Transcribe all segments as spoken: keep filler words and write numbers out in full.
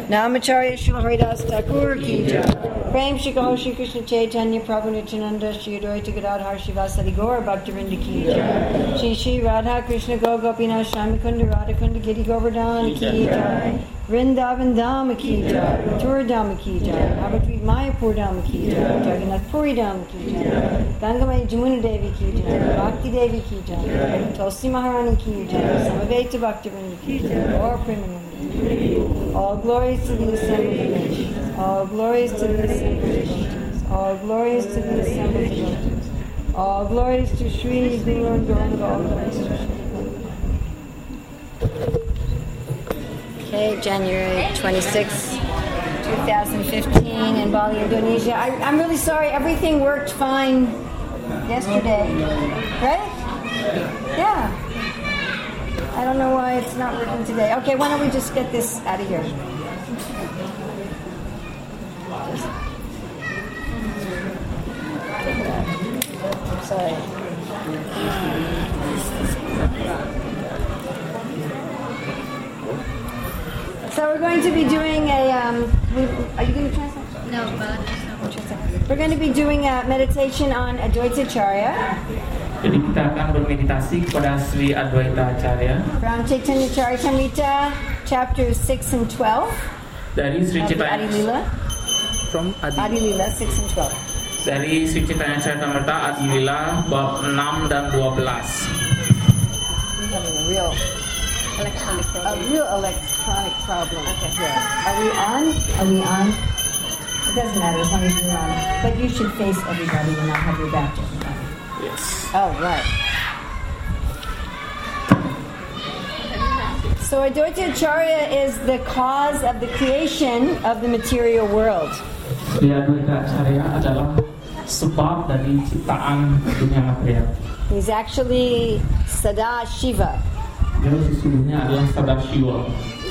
Namacharya Srila Haridas Thakur ki jai. Prem Shri Kaho Shri Krishna Chaitanya Prabhu Nityananda Shri Advaita Gadadhar Shivasadi Gaur Bhaktivinoda ki jai. Shri Shri Radha Krishna Go Gopinath Shamikunda Radhakunda Giri Govardhan ki jai. Vrindavan Dham ki jai. Mathura Dham ki jai. Navadvip Mayapur Dham ki jai. Jagannath Puri Dham ki jai. Gangamai Jamuna Devi ki jai. Bhakti Devi ki jai. Tulsi Maharani ki jai. Samaveta Bhaktivinoda ki jai. Gaur Premananda. All glories to the assembled nations. All glories to the assembled nations. All glories to the assembled nations. All glories to Sri Guru and Gauranga. All glories to Sri. Okay, January twenty-sixth, twenty fifteen in Bali, Indonesia. I, I'm really sorry. Everything worked fine yesterday, right? Yeah. I don't know why it's not working today. Okay, why don't we just get this out of here? Sorry. So we're going to be doing a. Um, are you going to translate? No, but we're going to be doing a meditation on Advaita Acharya. Jadi kita akan bermeditasi kepada Sri Advaita Acharya. From Chaitanya Charitamrita, chapters six and twelve. Dari Sri Chaitanya. Adi Lila. From Adi. Adi Lila six and twelve. Dari Sri Chaitanya Charitamrita Adi Lila bab enam dan dua belas. We're having a real electronic problem. A real electronic problem. Okay. Yeah. Are we on? Are we on? It doesn't matter as long as you're on. But you should face everybody and not have your back to everybody. Yes. Oh, right. So Advaita Acharya is the cause of the creation of the material world. Sri Advaita Acharya adalah sebab dari ciptaan dunia material. He's actually Sadashiva. Dia sesungguhnya adalah Sadashiva.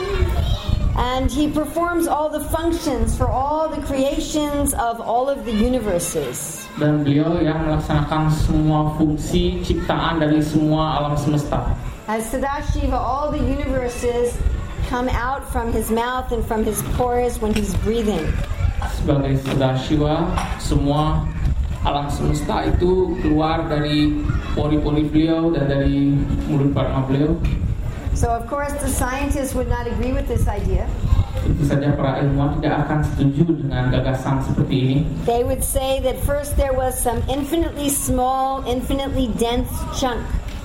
And he performs all the functions for all the creations of all of the universes. Dan beliau yang melaksanakan semua fungsi ciptaan dari semua alam semesta. As Sadashiva, all the universes come out from his mouth and from his pores when he's breathing. Sebagai Sadashiva, semua alam semesta itu keluar dari pori-pori beliau dan dari mulut pranama beliau. So of course the scientists would not agree with this idea. Tentu saja para ilmuwan tidak akan setuju dengan gagasan seperti ini. They would say that first there was some infinitely small, infinitely dense chunk.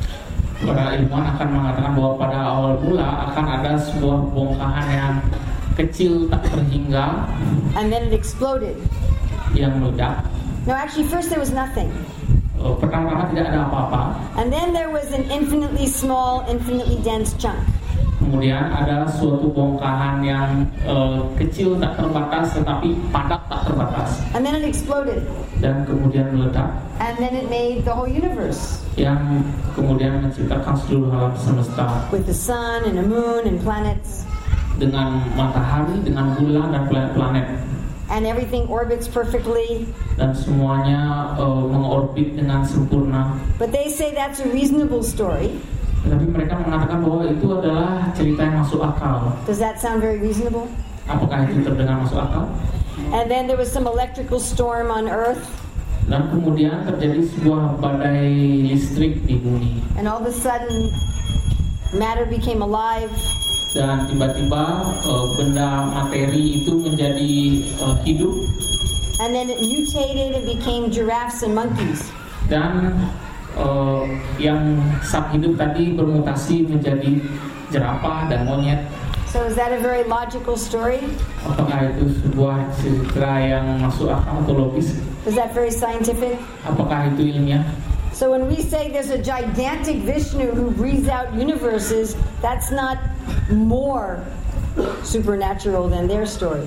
Para ilmuwan akan mengatakan bahwa pada awal mula akan ada sebuah bongkahan yang kecil tak terhingga. And then it exploded. Yang meledak. No, actually first there was nothing. Pertama-tama tidak ada apa-apa. And then there was an infinitely small, infinitely dense chunk. Kemudian ada suatu bongkahan yang uh, kecil tak terbatas tetapi padat tak terbatas. And then it exploded. Dan kemudian meledak. And then it made the whole universe. Yang kemudian menciptakan seluruh alam semesta. With the sun and the moon and planets. Dengan matahari, dengan bulan dan planet-planet. And everything orbits perfectly. Dan semuanya uh, mengorbit dengan sempurna. But they say that's a reasonable story. Tapi mereka mengatakan bahwa itu adalah cerita yang masuk akal. Does that sound very reasonable? Apakah itu terdengar masuk akal? And then there was some electrical storm on Earth. Dan kemudian terjadi sebuah badai listrik di bumi. And all of a sudden, matter became alive. Dan tiba-tiba uh, benda materi itu menjadi uh, hidup. And then it mutated and became giraffes and monkeys. Dan uh, yang saat hidup tadi bermutasi menjadi jerapah dan monyet. So is that a very logical story? Apakah itu sebuah cerita yang masuk akal atau logis? Is that very scientific? Apakah itu ilmiah? So when we say there's a gigantic Vishnu who breathes out universes, that's not more supernatural than their story.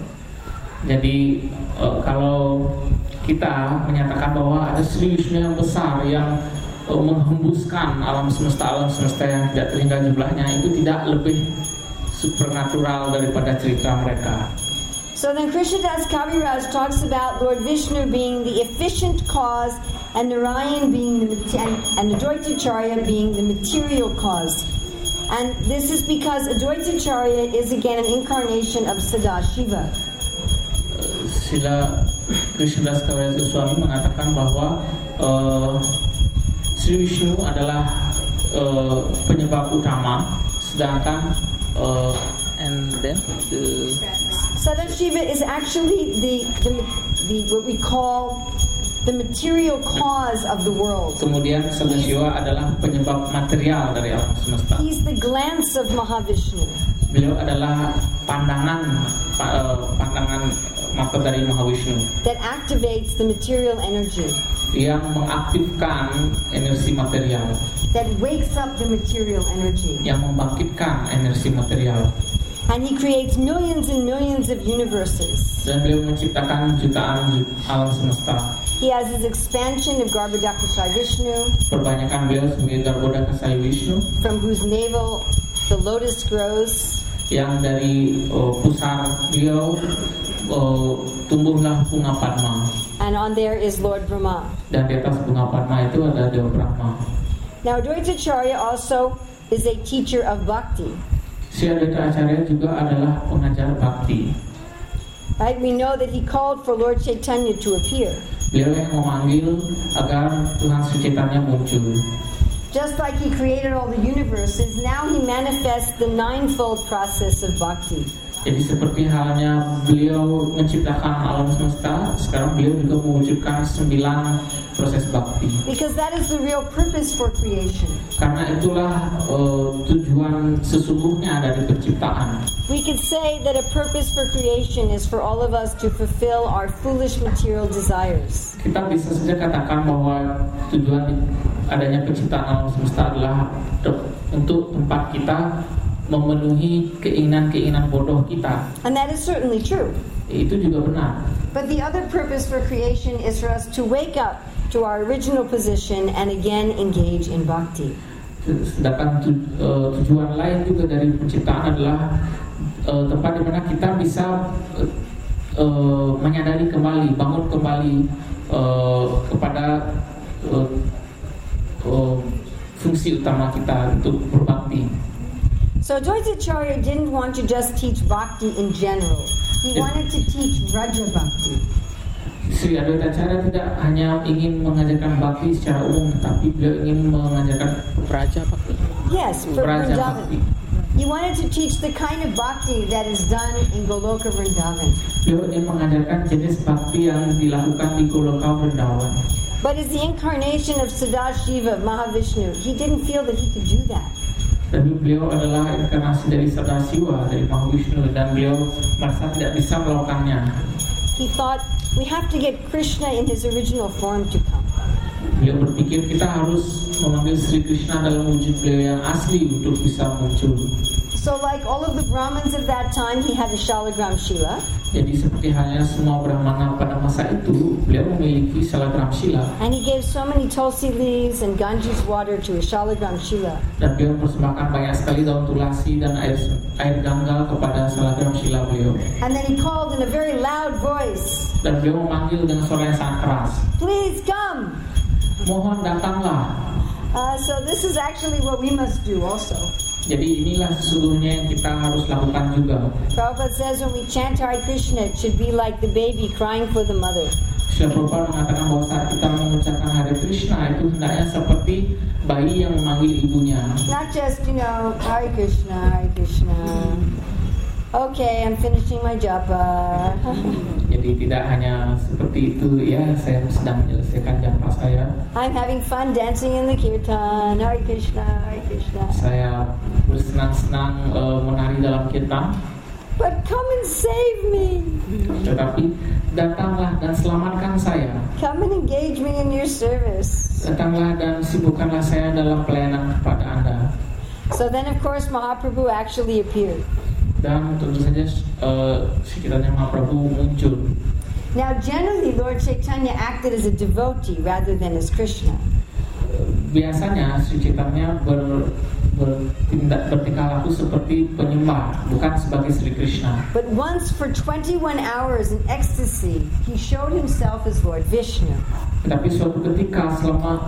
Jadi uh, kalau kita menyatakan bahwa ada Sri Vishnu yang besar yang uh, menghembuskan alam semesta alam semesta yang tidak terhingga jumlahnya, itu tidak lebih supernatural daripada cerita mereka. So then Krishnadas Kaviraj talks about Lord Vishnu being the efficient cause and Narayan being the and, and Advaita Acharya being the material cause. And this is because Advaitacharya is again an incarnation of Sadashiva. Sila Krishnadas Kaviraj Goswami mengatakan bahwa uh, Sri Vishnu adalah uh, penyebab utama, sedangkan uh, and then the Sadashiva is actually the, the the what we call the material cause of the world. Kemudian Sadashiva adalah penyebab material dari alam semesta. He's the glance of Mahavishnu. Beliau adalah pandangan uh, pandangan mata dari Mahavishnu that activates the material energy, yang mengaktifkan energi material, that wakes up the material energy, yang membangkitkan energi material. And he creates millions and millions of universes. Dan beliau menciptakan jutaan alam semesta. He has his expansion of Garbhodakashayi Vishnu, Perbanyakan beliau sebagai Garbhodakashayi Vishnu, from whose navel the lotus grows, yang dari uh, pusar beliau uh, tumbuhlah bunga Padma. and on there is Lord Brahma. Dan di atas bunga Padma itu ada Dewa Brahma. Now Advaitacharya also is a teacher of bhakti. Si Advaita Acharya juga adalah pengajar bhakti. Right? We know that he called for Lord Chaitanya to appear. Beliau yang memanggil agar Tuhan Sri Chaitanya muncul. Just like he created all the universes, now he manifests the ninefold process of bhakti. Jadi seperti halnya beliau menciptakan alam semesta, sekarang beliau juga mewujudkan sembilan proses bakti. Because that is the real purpose for creation. Karena itulah uh, tujuan sesungguhnya dari penciptaan. We could say that a purpose for creation is for all of us to fulfill our foolish material desires. Kita bisa saja katakan bahwa tujuan adanya penciptaan alam semesta adalah untuk tempat kita memenuhi keinginan-keinginan bodoh kita. And that is certainly true. Itu juga benar. But the other purpose for creation is for us to wake up to our original position and again engage in bhakti. Sedangkan tu, uh, tujuan lain juga dari penciptaan adalah uh, tempat di mana kita bisa uh, uh, menyadari kembali, bangun kembali uh, kepada uh, uh, fungsi utama kita untuk berbakti. So Advaitacharya didn't want to just teach bhakti in general. He wanted to teach Vraja bhakti. Sri Advaitacharya tidak hanya ingin mengajarkan bhakti secara umum, tapi beliau ingin mengajarkan Vraja bhakti. Yes, for Vraja Vrindavan. bhakti. He wanted to teach the kind of bhakti that is done in Goloka Vrindavan. Beliau ingin mengajarkan jenis bhakti yang dilakukan di Goloka Vrindavan. But as the incarnation of Sadashiva, Mahavishnu, he didn't feel that he could do that. Tapi beliau adalah inkarnasi dari Sadasiva, dari Mahavishnu, dan beliau merasa tidak bisa melakukannya. He thought, we have to get Krishna in his original form to come. Beliau berpikir kita harus memanggil Sri Krishna dalam wujud beliau yang asli untuk bisa muncul. So like all of the Brahmins of that time, he had a Shalagram Shila. Jadi seperti halnya semua Brahmana pada masa itu, beliau memiliki Shalagram Shila. And he gave so many tulsi leaves and Ganges water to his Shalagram Shila. Dan beliau mempersembahkan banyak sekali daun tulasi dan air air gangga kepada Shalagram Shila beliau. And then he called in a very loud voice, Dan beliau memanggil dengan suara yang sangat keras. please come. Mohon datanglah. Uh, so this is actually what we must do also. Jadi inilah sesungguhnya yang kita harus lakukan juga. Prabhupada says when we chant Hare Krishna, it should be like the baby crying for the mother. Srila Prabhupada mengatakan bahwa saat kita mengucapkan Hare Krishna itu hendaknya seperti bayi yang memanggil ibunya. Not just, you know, Hare Krishna, Hare Krishna. Okay, I'm finishing my japa. Jadi tidak hanya seperti itu, ya saya sedang menyelesaikan japa saya. I'm having fun dancing in the kirtan. Hare Krishna, Hare Krishna. Saya bersenang-senang uh, menari dalam kirtan. But come and save me. Tetapi datanglah dan selamatkan saya. Come and engage me in your service. Datanglah dan sibukkanlah saya dalam pelayanan kepada Anda. So then, of course, Mahaprabhu actually appeared. Dan tentu saja uh, sekitarnya Mahaprabhu muncul. Now, generally, Lord Chaitanya acted as a devotee rather than as Krishna. Biasanya Sri Chaitanya ber, bertindak bertingkah laku seperti penyembah, bukan sebagai Sri Krishna. But once for twenty-one hours in ecstasy, he showed himself as Lord Vishnu. Tetapi suatu ketika selama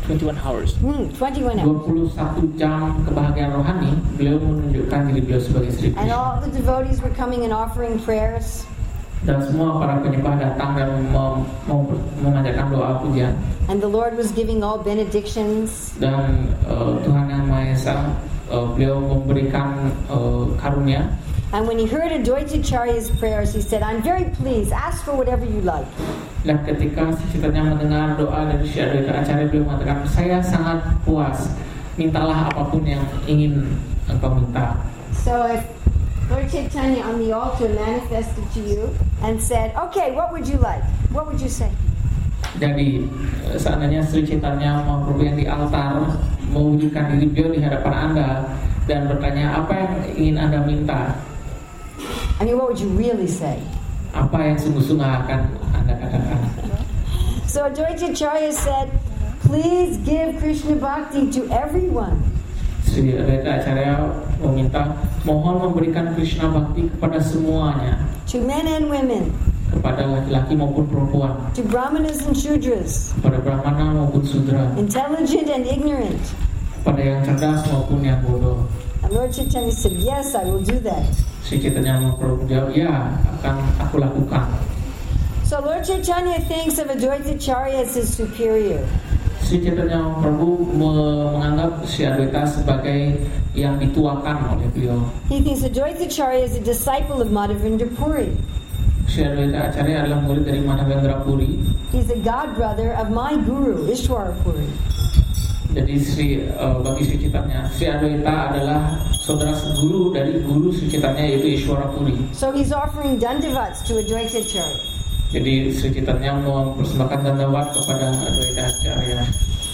twenty-one hours. Hmm, twenty-one dua hours. puluh satu jam kebahagiaan rohani, beliau menunjukkan diri beliau sebagai Sri And Krishna. all the devotees were coming and offering prayers. Dan semua para penyembah datang dan mem- mem- memanjatkan doa pujian. And the Lord was giving all benedictions. Dan uh, Tuhan Yang Maha Esa, uh, beliau memberikan uh, karunia. And when he heard Advaitacharya's prayers, he said, I'm very pleased. Ask for whatever you like. Dan ketika Sri Chaitanya mendengar doa dari Sri Adwaita Acharya, beliau mengatakan, saya sangat puas, mintalah apapun yang ingin engkau minta. So if Lord Chaitanya on the altar manifested to you and said, okay, what would you like? What would you say? Jadi seandainya Sri Chaitanya Mahaprabhu yang di altar mewujudkan diri beliau di hadapan Anda dan bertanya apa yang ingin Anda minta, I mean, what would you really say? apa yang sungguh-sungguh akan Anda katakan? So Advaitacharya said, please give Krishna Bhakti to everyone. Sri Adwaita Acharya meminta, mohon memberikan Krishna Bhakti kepada semuanya, To men and women, kepada laki-laki maupun perempuan, to Brahmanas and Shudras, kepada Brahmana maupun Sudra, intelligent and ignorant. kepada yang cerdas maupun yang bodoh. And Lord Chaitanya said, yes, I will do that. Sri Chaitanya Mahaprabhu jawab, ya, akan aku lakukan. So Lord Chaitanya thinks of Advaitacharya as his superior. Sri Chaitanya Mahaprabhu menganggap Sri Adwaita sebagai yang dituakan oleh beliau. He thinks Advaitacharya is a disciple of Madhavendra Puri. Sri Adwaita Acharya adalah murid dari Madhavendra Puri. He's a god brother of my guru, Ishwara Puri. Jadi Sri uh, bagi Sri Chaitanya, Sri Adwaita adalah saudara guru dari guru Sri Chaitanya yaitu Ishwara Puri. So he's offering dandavats to Advaitacharya. Jadi Sri Chaitanya mempersembahkan dandavat kepada Adwaita Acharya.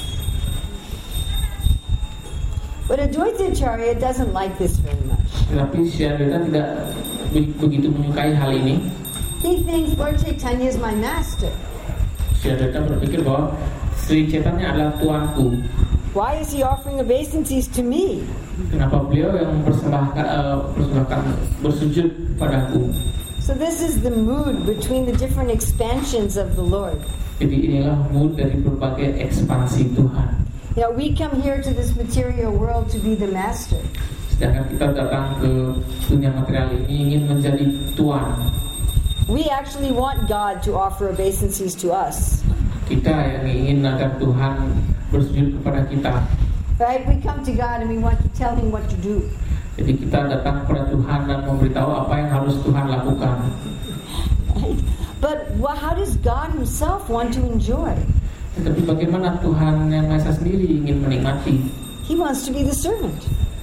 But Advaitacharya doesn't like this very much. Tetapi Sri Adwaita tidak begitu menyukai hal ini. He thinks Lord Chaitanya is my master. Sri Adwaita berpikir bahwa Sri Chaitanya adalah tuanku. Why is he offering obeisances to me? Kenapa beliau yang mempersembahkan uh, persembahkan bersujud padaku? So this is the mood between the different expansions of the Lord. Jadi inilah mood dari berbagai ekspansi Tuhan. You know, we come here to this material world to be the master. Sedangkan kita datang ke dunia material ini ingin menjadi tuan. We actually want God to offer obeisances to us. Kita yang ingin agar Tuhan bersujud kepada kita. Right? We come to God and we want to tell Him what to do. Jadi kita datang kepada Tuhan dan memberitahu apa yang harus Tuhan lakukan. Right? But well, how does God Himself want to enjoy? Tetapi bagaimana Tuhan yang Maha Esa sendiri ingin menikmati? He wants to be the servant.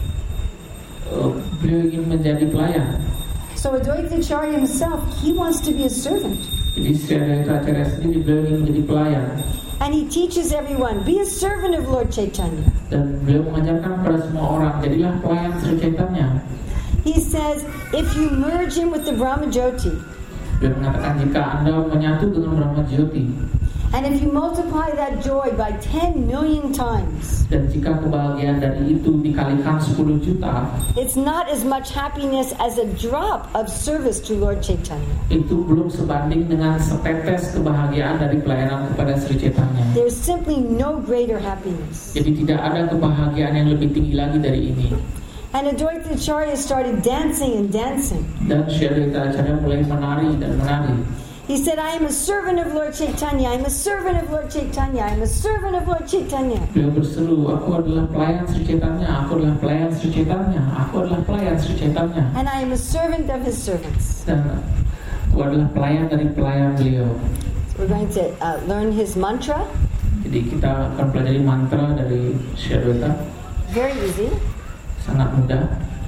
Uh, beliau ingin menjadi pelayan. So Advaitacharya himself, he wants to be a servant. Jadi Sri Adwaita Acharya sendiri beliau ingin menjadi pelayan. And he teaches everyone, be a servant of Lord Chaitanya. Dan beliau mengajarkan kepada semua orang, jadilah pelayan Sri Chaitanya. He says, if you merge him with the Brahma Jyoti, Beliau mengatakan jika Anda menyatu dengan Brahma Jyoti, and if you multiply that joy by ten million times, dan jika kebahagiaan dari itu dikalikan sepuluh juta, it's not as much happiness as a drop of service to Lord Chaitanya. itu belum sebanding dengan setetes kebahagiaan dari pelayanan kepada Sri Chaitanya. There's simply no greater happiness. Jadi tidak ada kebahagiaan yang lebih tinggi lagi dari ini. And Advaitacharya started dancing and dancing. Dan Sri Adwaita Acharya mulai menari dan menari. He said, I am a servant of Lord Chaitanya, I'm a servant of Lord Chaitanya, I'm a servant of Lord Chaitanya. Beliau berseru, aku adalah pelayan Sri Chaitanya, aku adalah pelayan Sri Chaitanya, aku adalah pelayan Sri Chaitanya. And I am a servant of his servants. Dan aku adalah pelayan dari pelayan beliau. So we're going to uh, learn his mantra. Jadi kita akan pelajari mantra dari Sri Adwaita. Very easy. Sangat mudah.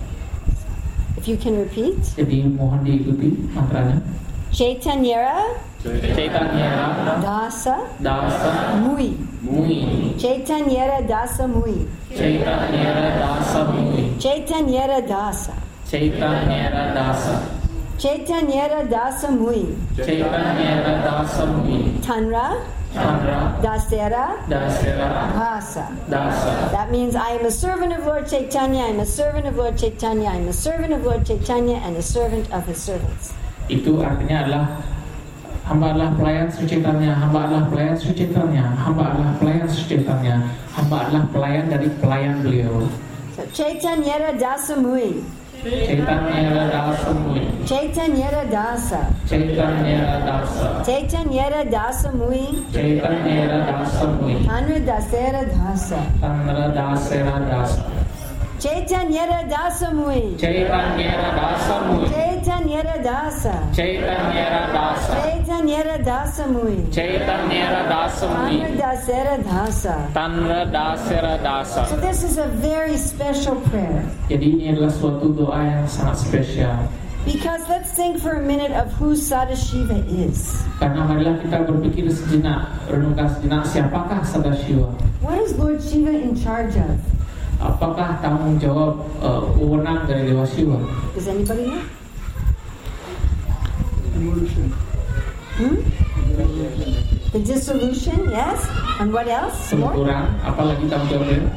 If you can repeat. Jadi mohon diikuti mantranya. Chaitanyara Chaitanyara Dasa Dasa Mui. Mui. Chaitanyara Dasa Mui. Chaitanyara Dasa Mui. Chaitanyara Dasa. Chaitanyara Dasa. Chaitanyara Dasa Mui. Chaitanyara Dasa Mui. Tanra Chandra Dasera Dasera Dasa. Dasa. That means I am a servant of Lord Chaitanya, I am a servant of Lord Chaitanya, I am a servant of Lord Chaitanya, and a servant of his servants. Itu artinya adalah Hamba adalah pelayan sucitannya, hamba adalah pelayan sucitannya, hamba adalah pelayan sucitannya, hamba adalah pelayan dari pelayan beliau. So Chaitanya Dasa Mui. Chaitanya Dasa Mui. Chaitanya Dasa. Chaitanya Dasa. Chaitanya Dasa Mui. Chaitanya Dasa Mui. Tanra Dasera Dasa. Tanra Dasera Dasa. Chaitanya Dasa Mui. Chaitanya Dasa Mui. Chaitanya Dasa. Chaitanya Dasa. Chaitanya Dasa Mui. Chaitanya Dasa Mui. Tanra Dasera Dasa. Tanra Dasera Dasa. So this is a very special prayer. Jadi ini adalah suatu doa yang sangat spesial. Because let's think for a minute of who Sadashiva is. Karena marilah kita berpikir sejenak, renungkan sejenak siapakah Sadashiva. What is Lord Shiva in charge of? Apakah tanggung jawab uh, wewenang dari Dewa Shiva? Does anybody know? Hmm? The dissolution, yes. And what else? Some more? Pengaturan, apalagi tanggung jawab beliau?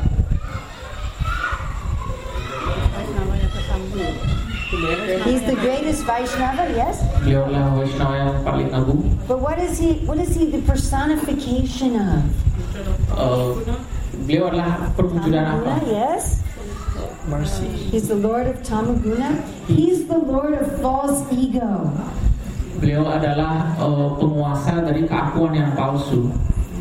He's the greatest Vaishnava, yes. Beliau adalah Vaishnava yang paling agung. But what is he? What is he the personification of? Uh, beliau adalah perwujudan apa? Tamaguna, yes. Mercy. He's the Lord of Tamaguna. He's the Lord of false ego. Beliau adalah uh, penguasa dari keakuan yang palsu.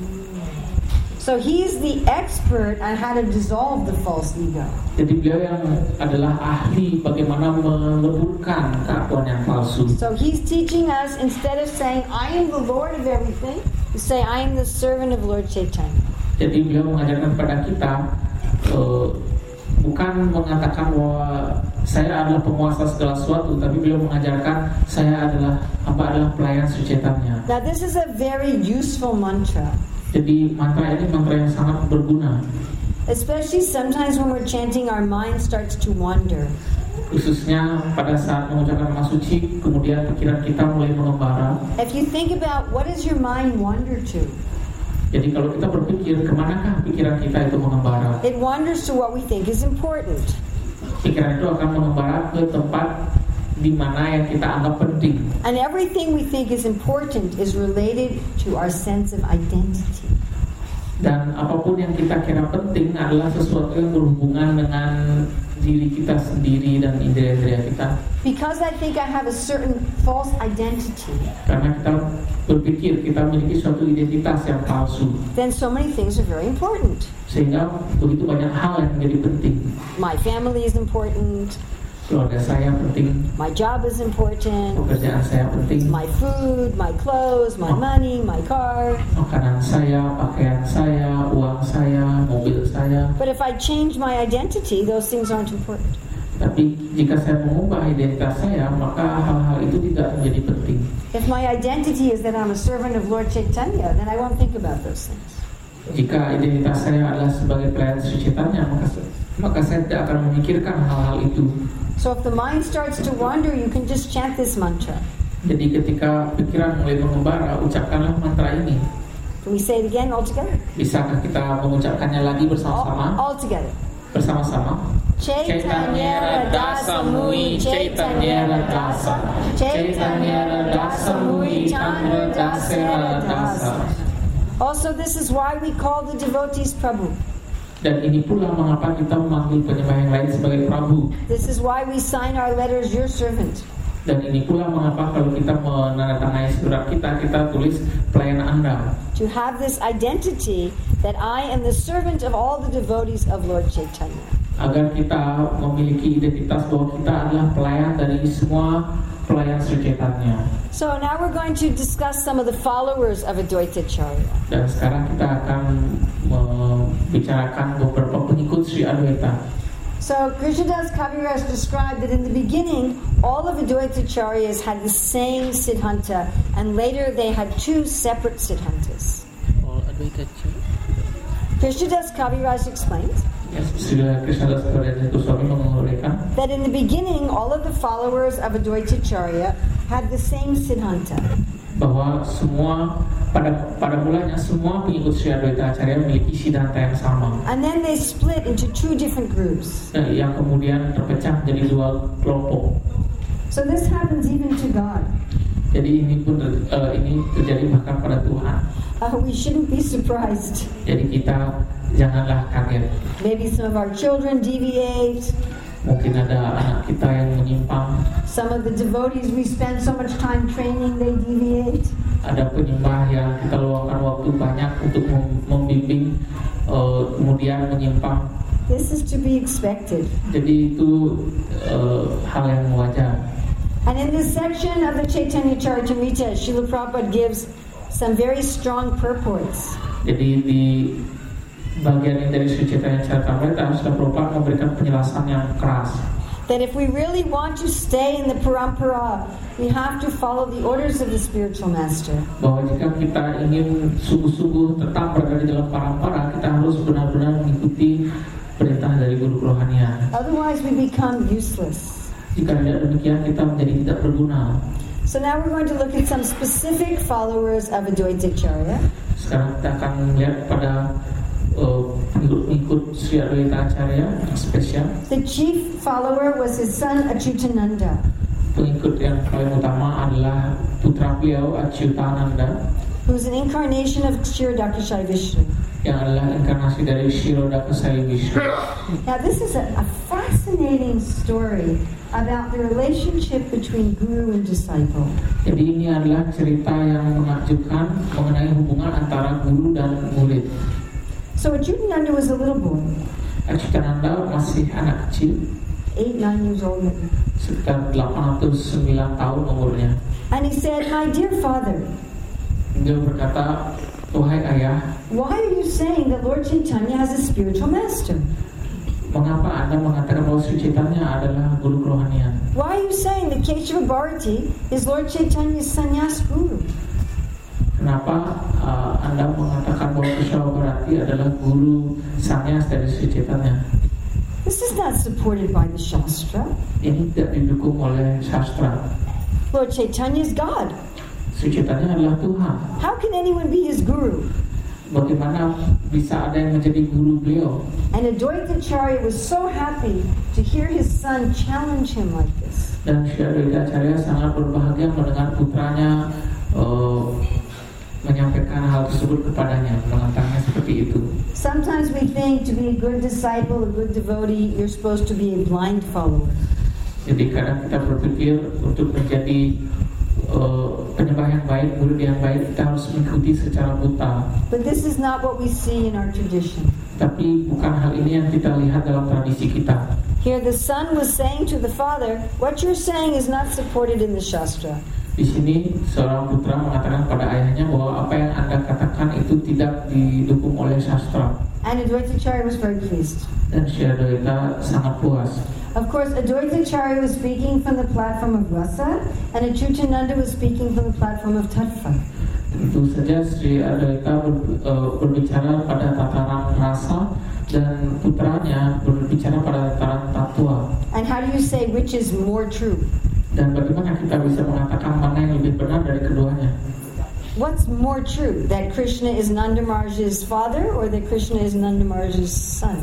So he's the expert on how to dissolve the false ego. Jadi beliau yang adalah ahli bagaimana meleburkan keakuan yang palsu. So he's teaching us, instead of saying I am the Lord of everything, to say I am the servant of Lord Chaitanya. Jadi beliau mengajarkan kepada kita uh, bukan mengatakan bahwa saya adalah penguasa segala sesuatu, tapi beliau mengajarkan saya adalah hamba adalah pelayan sucitannya. Now this is a very useful mantra. Jadi mantra ini mantra yang sangat berguna. Especially sometimes when we're chanting, our mind starts to wander. Khususnya pada saat mengucapkan nama suci, kemudian pikiran kita mulai mengembara. If you think about what does your mind wander to? Jadi kalau kita berpikir, kemanakah pikiran kita itu mengembara? It wanders to what we think is important. Pikiran itu akan mengembara ke tempat di mana yang kita anggap penting. And everything we think is important is related to our sense of identity. Dan apapun yang kita kira penting adalah sesuatu yang berhubungan dengan diri kita sendiri dan indera-indera kita. Because I think I have a certain false identity. Karena kita berpikir kita memiliki suatu identitas yang palsu. Then so many things are very important. Sehingga begitu banyak hal yang menjadi penting. My family is important. Keluarga saya penting. My job is important. Pekerjaan saya penting. My food, my clothes, my money, my car. Makanan saya, pakaian saya, uang saya, mobil saya. But if I change my identity, those things aren't important. Tapi jika saya mengubah identitas saya, maka hal-hal itu tidak menjadi penting. If my identity is that I'm a servant of Lord Chaitanya, then I won't think about those things. Jika identitas saya adalah sebagai pelayan sucitannya, maka maka saya tidak akan memikirkan hal-hal itu. So if the mind starts to wander, you can just chant this mantra. Jadi ketika pikiran mulai mengembara, ucapkanlah mantra ini. Can we say it again all together? Bisakah kita mengucapkannya lagi bersama-sama? All, all together. Bersama-sama. Chaitanya Dasa Mui, Chaitanya Dasa, Chaitanya Dasa Mui, Chandra Dasera Dasa. Also, this is why we call the devotees Prabhu. Dan ini pula mengapa kita memanggil penyembah yang lain sebagai Prabhu. This is why we sign our letters, your servant. Dan ini pula mengapa kalau kita menandatangani surat kita, kita tulis pelayan Anda. To have this identity that I am the servant of all the devotees of Lord Chaitanya. Agar kita memiliki identitas bahwa kita adalah pelayan dari semua pelayan sucitannya. So now we're going to discuss some of the followers of Advaita Acharya. Dan sekarang kita akan membicarakan beberapa pengikut Sri Adwaita. So Krishnadas Kaviraj described that in the beginning, all of Advaita Acharyas had the same Siddhanta, and later they had two separate Siddhantas. All Advaita Acharya. Krishnadas Kaviraj explains that in the beginning, all of the followers of Advaita Acharya had the same Siddhanta. Bahwa semua pada pada mulanya semua pengikut Sri Adwaita Acharya memiliki siddhanta yang sama. And then they split into two different groups. Yang kemudian terpecah menjadi dua kelompok. So this happens even to God. Jadi ini pun uh, ini terjadi bahkan pada Tuhan. Uh, we shouldn't be surprised. Jadi kita janganlah kaget. Maybe some of our children deviate. Mungkin ada anak kita yang menyimpang. Some of the devotees we spend so much time training, they deviate. Ada penyembah yang kita luangkan waktu banyak untuk membimbing, uh, kemudian menyimpang. This is to be expected. Jadi itu uh, hal yang wajar. And in this section of the Chaitanya Charitamrita, Srila Prabhupada gives some very strong purports. Jadi di bagian ini dari Sri Chaitanya Charitamrita, Srila Prabhupada memberikan penjelasan yang keras. That if we really want to stay in the parampara, we have to follow the orders of the spiritual master. Bahwa jika kita ingin sungguh-sungguh tetap berada di dalam parampara, kita harus benar-benar mengikuti perintah dari guru rohanian. Otherwise we become useless. Jika tidak demikian, kita menjadi tidak berguna. So now we're going to look at some specific followers of Advaita Acharya. Sekarang kita akan melihat pada pengikut uh, Sri Advaita Acharya yang spesial. The chief follower was his son Achyutananda. Pengikut yang paling utama adalah putra beliau Achyutananda, who is an incarnation of Kshirodakashayi Vishnu. Yang adalah inkarnasi dari Kshirodakashayi Vishnu. Now this is a, a fascinating story about the relationship between guru and disciple. Jadi ini adalah cerita yang menakjubkan mengenai hubungan antara guru dan murid. So Achyutananda was a little boy. Achyutananda masih anak kecil. Eight, nine years old maybe. Sekitar delapan atau sembilan tahun umurnya. And he said, "My dear father." Dia berkata, "Wahai ayah, why are you saying that Lord Chaitanya has a spiritual master? Mengapa Anda mengatakan bahwa Sri Chaitanya adalah guru kerohanian? Why are you saying that Keshava Bharati is Lord Chaitanya's sannyas guru? Kenapa uh, Anda mengatakan bahwa Keshava Bharati adalah guru sannyas dari Sri Chaitanya? This is not supported by the Shastra. Ini tidak didukung oleh Shastra. Lord Chaitanya is God. Sri Chaitanya adalah Tuhan. How can anyone be his guru? Bagaimana bisa ada yang menjadi guru beliau? And Advaita Acharya was so happy to hear his son challenge him like this. Dan Sri Advaita Acharya sangat berbahagia mendengar putranya uh, menyampaikan hal tersebut kepadanya, mengatakannya seperti itu. Sometimes we think to be a good disciple, a good devotee, you're supposed to be a blind follower. Jadi kadang kita berpikir untuk menjadi Uh, penyembah yang baik, murid yang baik, kita harus mengikuti secara buta. But this is not what we see in our tradition. Tapi bukan hal ini yang kita lihat dalam tradisi kita. Here the son was saying to the father, what you're saying is not supported in the Shastra. Di sini seorang putra mengatakan pada ayahnya bahwa apa yang Anda katakan itu tidak didukung oleh Shastra. And Advaita Acharya was very pleased. Dan Sri Advaita sangat puas. Of course, Advaita Acharya was speaking from the platform of rasa, and Achyutananda was speaking from the platform of tattva. Tentu saja Sri Advaita ber, uh, berbicara pada tataran rasa dan putranya berbicara pada tataran tattva. And how do you say which is more true? Dan bagaimana kita bisa mengatakan mana yang lebih benar dari keduanya? What's more true, that Krishna is Nanda Maharaj's father or that Krishna is Nanda Maharaj's son?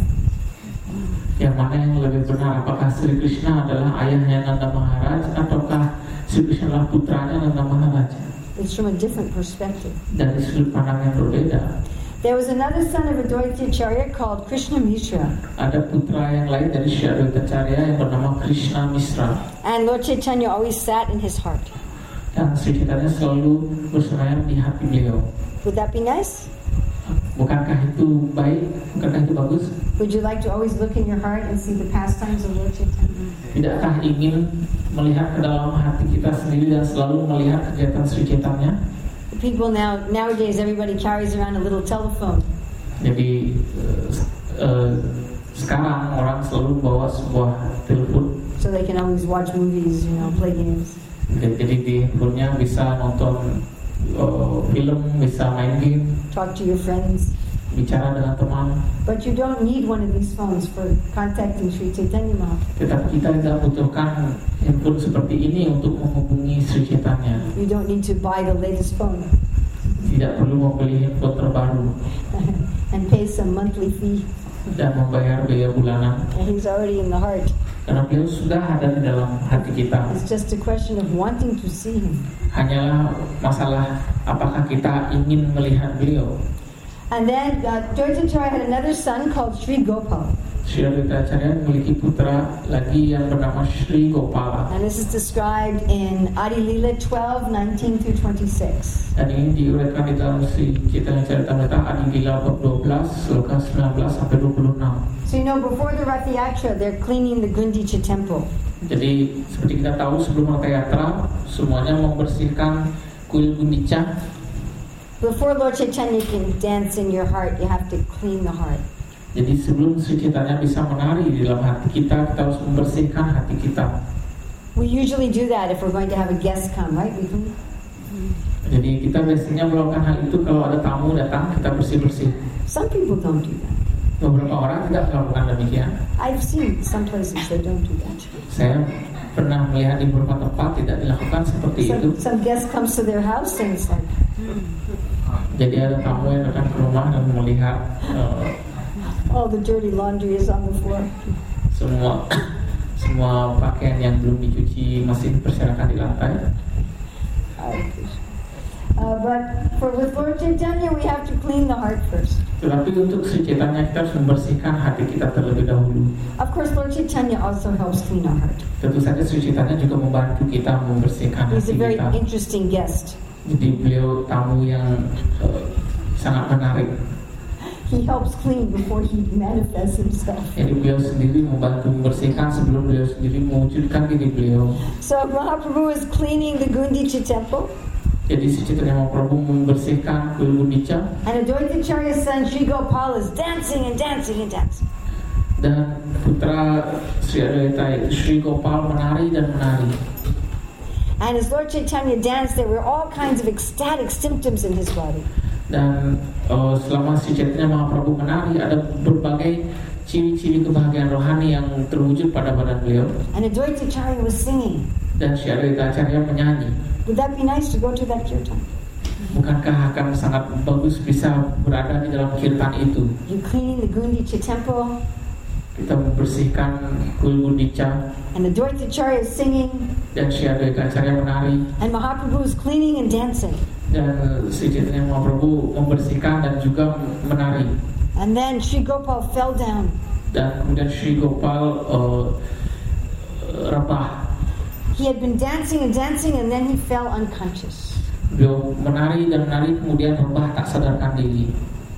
Yang mana yang lebih benar? Apakah Sri Krishna adalah ayahnya Nanda Maharaj ataukah Sri Krishna adalah putranya Nanda Maharaj? It's from a different perspective. Dari sudut pandang yang berbeda. There was another son of Advaita Acharya called Krishna Mishra. Ada putra yang lain dari Sri Advaita Acharya yang bernama Krishna Mishra. And Lord Chaitanya always sat in his heart. Dan Sri Chaitanya selalu bersemayam di hati beliau. Would that be nice? Bukankah itu baik? Bukankah itu bagus? Would you like to always look in your heart and see the pastimes of Lord Chaitanya? Tidakkah ingin melihat ke dalam hati kita sendiri dan selalu melihat kegiatan Sri Chaitanya? People now nowadays everybody carries around a little telephone. Jadi uh, uh, sekarang orang selalu bawa sebuah telepon. So they can always watch movies, you know, play games. Jadi di handphonenya bisa nonton uh, film, bisa main game, talk to your friends, bicara dengan teman. But you don't need one of these phones for contacting Sri Chaitanya Mahaprabhu. Tetapi kita tidak butuhkan handphone seperti ini untuk menghubungi Sri Chaitanya. You don't need to buy the latest phone. Tidak perlu membeli handphone terbaru. And pay some monthly fee. Dan membayar biaya bulanan. And he's already in the heart. Karena beliau sudah ada di dalam hati kita. It's just a question of wanting to see him. Hanyalah masalah apakah kita ingin melihat beliau. And then uh, Dvaitacharya had another son called Sri Gopal. Sri Dvaitacharya memiliki putra lagi yang bernama Sri Gopala. And this is described in Adi Lila twelve nineteen through twenty-six. Dan ini diuraikan di dalam Sri Chaitanya Charitamrita Adi Lila bab dua belas, sloka sembilan belas sampai dua puluh enam. So you know, before the Rath Yatra, they're cleaning the Gundicha temple. Jadi seperti kita tahu sebelum Rath Yatra semuanya membersihkan kuil Gundicha. Before Lord Chaitanya can dance in your heart, you have to clean the heart. Jadi sebelum Sri Chaitanya bisa menari di dalam hati kita, kita harus membersihkan hati kita. We usually do that if we're going to have a guest come, right? We can... Jadi kita biasanya melakukan hal itu kalau ada tamu datang, kita bersih-bersih. Some people don't do that. Beberapa orang tidak melakukan demikian. I've seen some places they don't do that. Saya pernah melihat di beberapa tempat tidak dilakukan seperti some, itu. Some guest comes to their house and it's like... Jadi ada tamu yang datang ke rumah dan melihat uh, all the dirty laundry is on the floor. Semua semua pakaian yang belum dicuci masih berserakan di lantai. Uh, but for with Lord Chaitanya we have to clean the heart first. Tetapi untuk Sri Chaitanya kita harus membersihkan hati kita terlebih dahulu. Of course, Lord Chaitanya also helps clean our heart. Tentu saja Sri Chaitanya juga membantu kita membersihkan He's hati a very kita. interesting guest. Jadi beliau tamu yang uh, sangat menarik. He helps clean before he manifests himself. Jadi beliau sendiri membantu membersihkan sebelum beliau sendiri mewujudkan diri beliau. So Mahaprabhu is cleaning the Gundicha temple. Jadi Sri Chaitanya Mahaprabhu membersihkan kuil Gundicha. And Advaitacharya's son Sri Gopal is dancing and dancing and dancing. Dan putra Sri Advaita Sri Gopal menari dan menari. And as Lord Chaitanya danced, there were all kinds of ecstatic symptoms in his body. Dan uh, selama Sri Chaitanya Mahaprabhu menari, ada berbagai ciri-ciri kebahagiaan rohani yang terwujud pada badan beliau. And Advaitacharya was singing. Dan Sri Advaitacharya menyanyi. Would that be nice to go to that kirtan? Bukankah akan sangat bagus bisa berada di dalam kirtan itu? You cleaning the Gundicha temple. Kita membersihkan kuil Gundicha. And Advaitacharya is singing. Dan Sri Advaitacharya menari. And Mahaprabhu is cleaning and dancing. Dan Sri Chaitanya Mahaprabhu membersihkan dan juga menari. And then Sri Gopal fell down. Dan kemudian Sri Gopal uh, rebah. He had been dancing and dancing and then he fell unconscious. Beliau menari dan menari kemudian rebah tak sadarkan diri.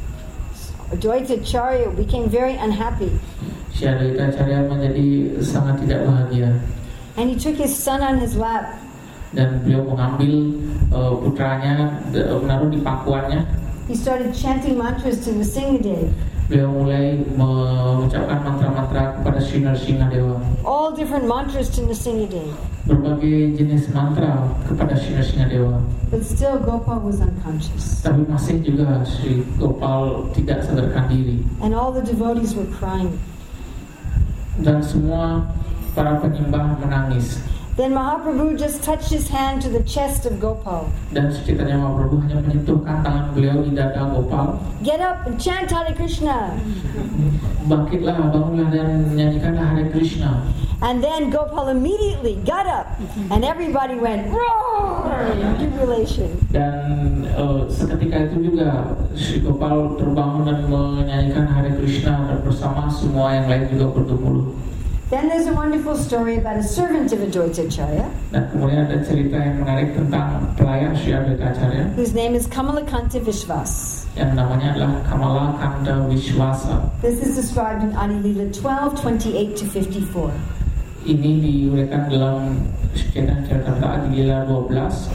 Advaitacharya became very unhappy. Sri Advaitacharya menjadi sangat tidak bahagia. And he took his son on his lap. Dan beliau mengambil uh, putranya, uh, menaruh di pangkuannya. He started chanting mantras to Nrsingadev. Beliau mulai mengucapkan mantra-mantra kepada Sri Nrsingadewa. All different mantras to Nrsingadev. Berbagai jenis mantra kepada Sri Nrsingadewa. But still Gopal was unconscious. Tapi masih juga Sri Gopal tidak sadarkan diri. And all the devotees were crying. Dan semua para penyembah menangis. Then Mahaprabhu just touched his hand to the chest of Gopal. Dan Sri Chaitanya Mahaprabhu hanya menyentuhkan tangan beliau di dada Gopal. Get up and chant Hare Krishna. Bangkitlah, bangunlah dan nyanyikanlah Hare Krishna. And then Gopal immediately got up, and everybody went roar in jubilation. Dan uh, seketika itu juga Sri Gopal terbangun dan menyanyikan Hare Krishna dan bersama semua yang lain juga bergemuruh. Then there's a wonderful story about a servant of Advaitacharya. Dan kemudian ada cerita yang menarik tentang pelayan Sri Advaitacharya. Whose name is Kamalakanta Vishwas. Yang namanya adalah Kamalakanta Vishwasa. This is described in Adi Lila twelve twenty-eight to fifty-four. Ini diuraikan dalam Chaitanya Charitamrita Adi Lila dua belas.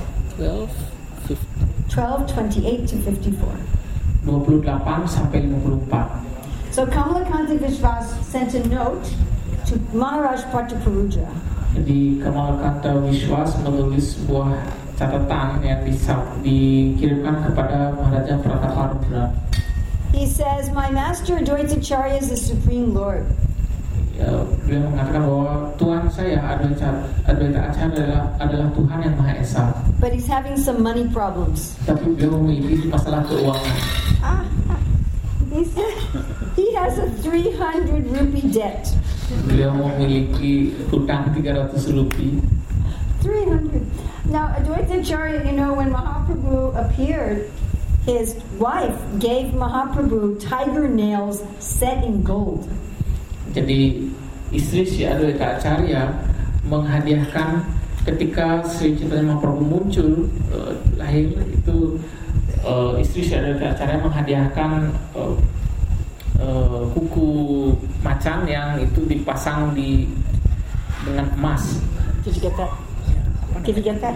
twelve twenty-eight to fifty-four. dua puluh delapan sampai lima puluh empat. So Kamalakanta Vishwas sent a note to Maharaj Prataparudra. Jadi Kamalakanta Vishwas menulis sebuah catatan yang dikirimkan kepada Maharaja Prataparudra. He says, "My master Advaitacharya is the supreme lord." Ya, beliau mengatakan bahwa Tuhan saya Advaitacharya adalah adalah Tuhan yang Maha Esa. But he's having some money problems. Tapi beliau memiliki masalah keuangan. Ah, he said he has a three hundred rupee debt. Beliau memiliki hutang tiga ratus rupiah. three hundred. Now, Advaita Acharya, you know, when Mahaprabhu appeared, his wife gave Mahaprabhu tiger nails set in gold. Jadi istri si Advaita Acharya menghadiahkan ketika Sri Chaitanya Mahaprabhu muncul uh, lahir itu uh, istri si Advaita Acharya menghadiahkan uh, uh, kuku macan yang itu dipasang di dengan emas. Did you get that? Did you get that?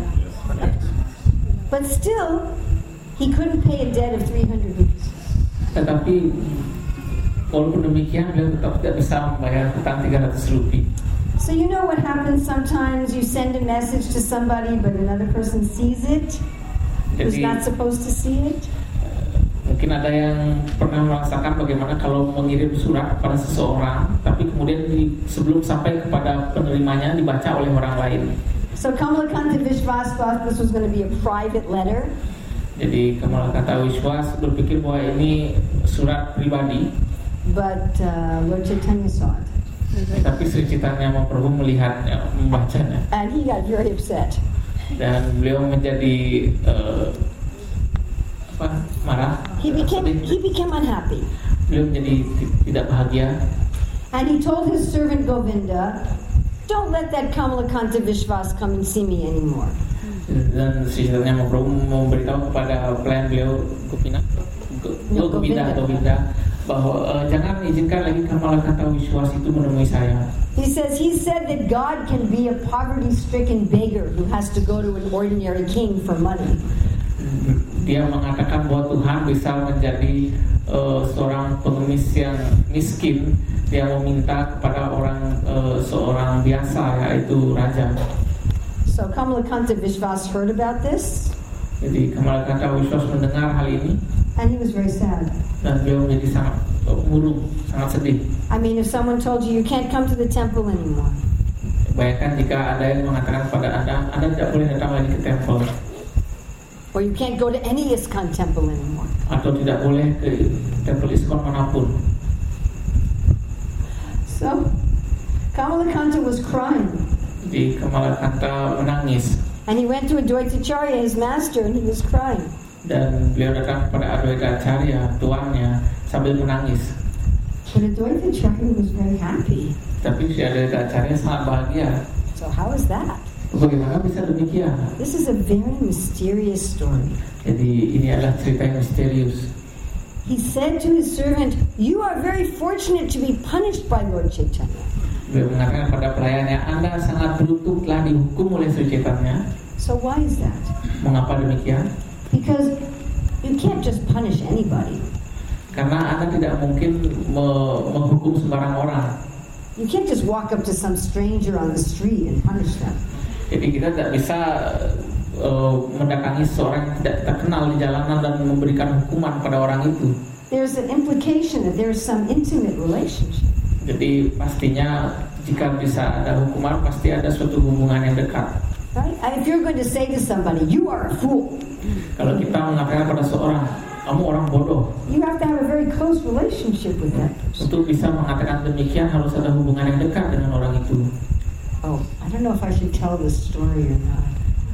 But still, he couldn't pay a debt of three hundred rupees. Tetapi walaupun demikian beliau tetap tidak bisa membayar hutang tiga ratus rupiah. So you know what happens sometimes you send a message to somebody but another person sees it who's Jadi, not supposed to see it? Mungkin ada yang pernah merasakan bagaimana kalau mengirim surat kepada seseorang tapi kemudian di, sebelum sampai kepada penerimanya dibaca oleh orang lain. So Kamalakanta Vishwas thought this was going to be a private letter. Jadi Kamalakanta Vishwas berpikir bahwa ini surat pribadi. But uh, Lord Chaitanya saw it. Tapi Sri Chaitanya Mahaprabhu melihatnya, membacanya. And he got very upset. Dan beliau menjadi uh, apa, marah. He became sedih. he became unhappy. Beliau menjadi t- tidak bahagia. And he told his servant Govinda, don't let that Kamalakanta Vishwas come and see me anymore. Dan Sri Chaitanya Mahaprabhu memberitahu kepada pelayan beliau Gopina, No, Govinda, Govinda. Govinda bahwa uh, jangan izinkan lagi Kamalakanta Vishwas itu menemui saya. He says, he said that God can be a poverty-stricken beggar who has to go to an ordinary king for money. Dia mengatakan bahwa Tuhan bisa menjadi uh, seorang pengemis yang miskin. Dia meminta kepada orang uh, seorang biasa, yaitu raja. So Kamalakanta Vishwas heard about this, Jadi Kamalakanta Vishwas mendengar hal ini and he was very sad. dan beliau menjadi sangat uh, murung, sangat sedih. I mean, if someone told you you can't come to the temple anymore, Bayangkan jika ada yang mengatakan kepada Anda, Anda tidak boleh datang lagi ke temple, or you can't go to any ISKCON temple anymore. atau tidak boleh ke temple ISKCON manapun. So Kamalakanta was crying, Jadi Kamalakanta menangis and he went to Advaita Acharya, his master, and he was crying. dan beliau datang kepada Advaita Acharya, tuannya, sambil menangis. But Advaita Acharya was very happy. Tapi si Advaita Acharya sangat bahagia. So how is that? Bagaimana bisa demikian? This is a very mysterious story. Jadi ini adalah cerita yang misterius. He said to his servant, you are very fortunate to be punished by Lord Chaitanya. Beliau mengatakan pada pelayannya, Anda sangat beruntung telah dihukum oleh Sri Chaitanya. So why is that? Mengapa demikian? Because you can't just punish anybody. Karena Anda tidak mungkin me- menghukum sembarang orang. You can't just walk up to some stranger on the street and punish them. Jadi kita tidak bisa uh, mendatangi seorang yang tidak kita kenal di jalanan dan memberikan hukuman pada orang itu. There's an implication that there's some intimate relationship. Jadi pastinya jika bisa ada hukuman, pasti ada suatu hubungan yang dekat. Right? And if you're going to say to somebody, you are a fool, Kalau kita mengatakan pada seorang, kamu orang bodoh, you have to have a very close relationship with that person. untuk bisa mengatakan demikian harus ada hubungan yang dekat dengan orang itu. Oh, I don't know if I should tell this story or not.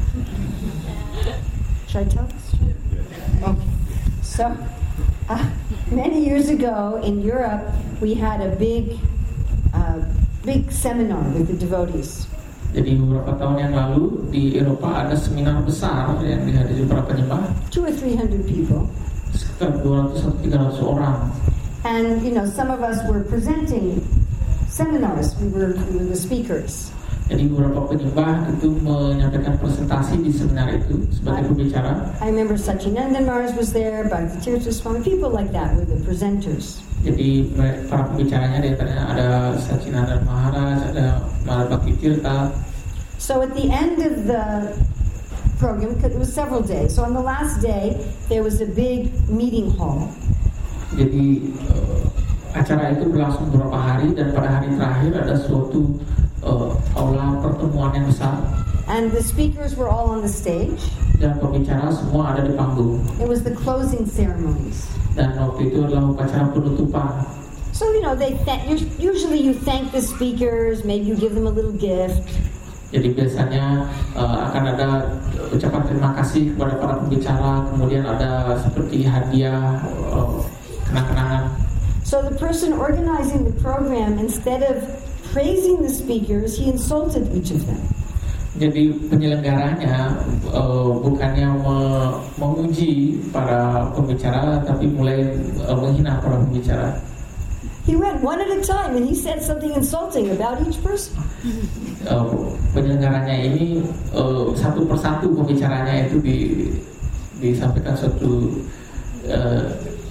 Should I tell this story? Okay. So, uh, many years ago in Europe, we had a big, uh, big seminar with the devotees. Jadi beberapa tahun yang lalu di Eropa ada seminar besar yang dihadiri para penyembah, Two or three hundred people. sekitar dua ratus sampai tiga ratus orang. And, you know, some of us were presenting seminars. We were, we were the speakers. Jadi beberapa penyembah itu menyampaikan presentasi di seminar itu sebagai pembicara. I remember Sachinandan Maharaj was there, Bhakti Tirtha Swami, people like that were the presenters. Jadi para pembicaranya di antaranya ada Sachinandan Maharaj, ada Maharaj Bhakti Tirtha. So at the end of the program, because it was several days, so on the last day, there was a big meeting hall. Jadi uh, acara itu berlangsung beberapa hari dan pada hari terakhir ada suatu uh, aula pertemuan yang besar. And the speakers were all on the stage. Dan pembicara semua ada di panggung. It was the closing ceremonies. Dan waktu itu adalah upacara penutupan. So So, you know, they th- usually you thank the speakers, maybe you give them a little gift. Jadi biasanya uh, akan ada ucapan terima kasih kepada para pembicara, kemudian ada seperti hadiah, uh, kenang-kenangan. So the person organizing the program, instead of praising the speakers, he insulted each of them. Jadi penyelenggaranya uh, bukannya me- memuji para pembicara, tapi mulai uh, menghina para pembicara. He went one at a time and he said something insulting about each person. Uh, penyelenggaranya ini uh, satu persatu pembicaranya itu di, disampaikan suatu uh,